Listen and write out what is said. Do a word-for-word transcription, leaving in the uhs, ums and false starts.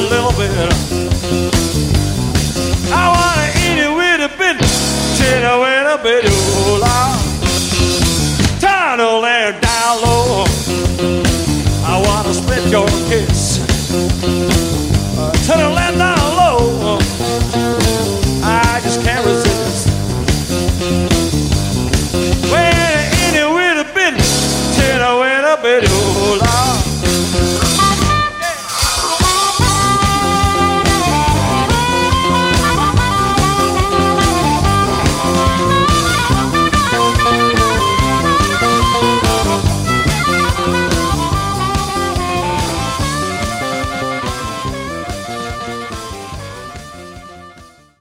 little bit. I wanna eat it with a bit, chin with a bit, ooh la. Tunnel there down low. I wanna split your kiss.